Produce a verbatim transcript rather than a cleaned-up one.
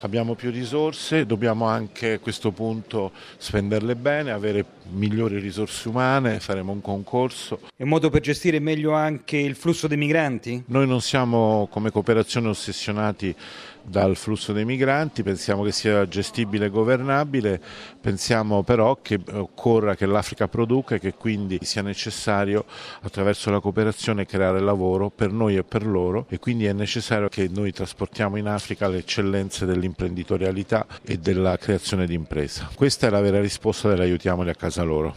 Abbiamo più risorse, dobbiamo anche a questo punto spenderle bene, avere migliori risorse umane, faremo un concorso. È un modo per gestire meglio anche il flusso dei migranti? Noi non siamo come cooperazione ossessionati dal flusso dei migranti, pensiamo che sia gestibile e governabile, pensiamo però che occorra che l'Africa produca e che quindi sia necessario attraverso la cooperazione creare lavoro per noi e per loro, e quindi è necessario che noi trasportiamo in Africa le eccellenze dell'imprenditorialità e della creazione di impresa. Questa è la vera risposta dell'aiutiamoli a casa loro.